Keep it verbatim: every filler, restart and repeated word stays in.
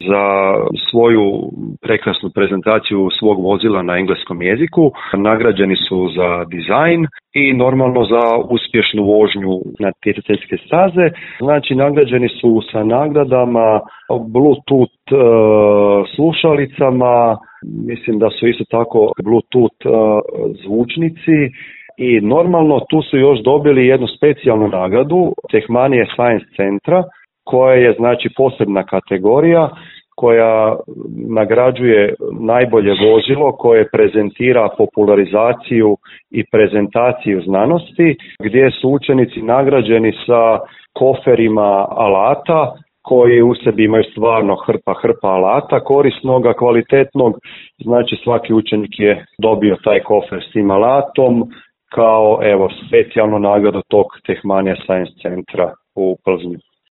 za svoju prekrasnu prezentaciju svog vozila na engleskom jeziku. Nagrađeni su za dizajn i normalno za uspješnu vožnju na natjecateljske staze. Znači, nagrađeni su sa nagradama Bluetooth uh, slušalicama, mislim da su isto tako Bluetooth uh, zvučnici i normalno tu su još dobili jednu specijalnu nagradu Tehmania Science Centra, koja je znači posebna kategorija koja nagrađuje najbolje vozilo koje prezentira popularizaciju i prezentaciju znanosti, gdje su učenici nagrađeni sa koferima alata koji u sebi imaju stvarno hrpa hrpa alata korisnoga, kvalitetnog. Znači svaki učenik je dobio taj kofer s tim alatom kao evo specijalnu nagradu tog Tehmania Science Centra u Plznju.